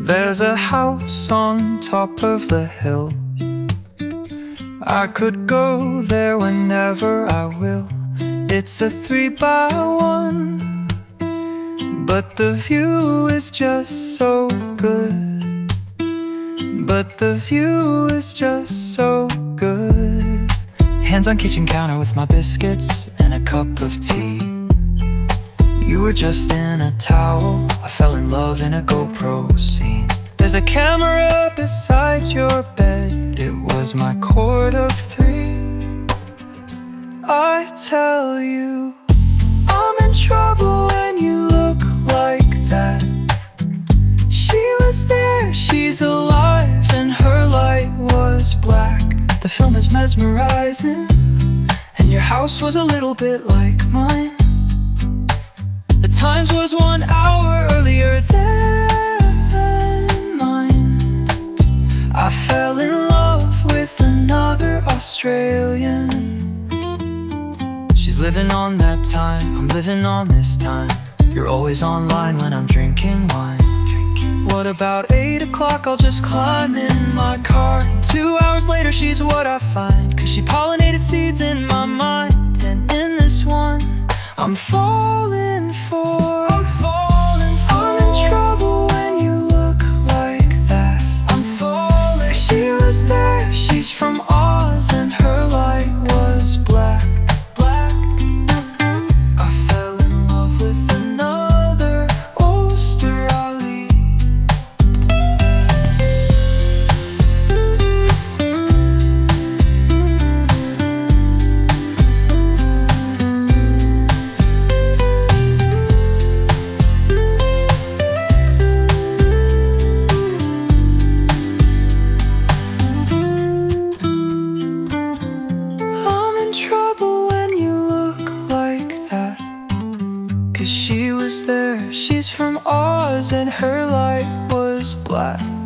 There's a house on top of the hill. I could go there whenever I will. It's a 3x1, but the view is just so good. But the view is just so good. Hands on kitchen counter with my biscuits and a cup of tea. You were just in a towel, I fell in love in a GoPro scene. There's a camera beside your bed, it was my chord of 3. I tell you, I'm in trouble when you look like that. She was there, she's alive, and her light was black. The film is mesmerizing, and your house was a little bit like mine. The Times was 1 hour earlier than mine. I fell in love with another Australian. She's living on that time, I'm living on this time. You're always online when I'm drinking wine. What about 8 o'clock? I'll just climb in my car, and 2 hours later she's what I find. Cause she pollinated seeds in my mind. And in this one I'm falling for. I'm in trouble when you look like that. I'm falling. She was there, she's from Oz, and her light was black. I fell in love with another Australian. Cause she was there, she's from Oz, and her light was black.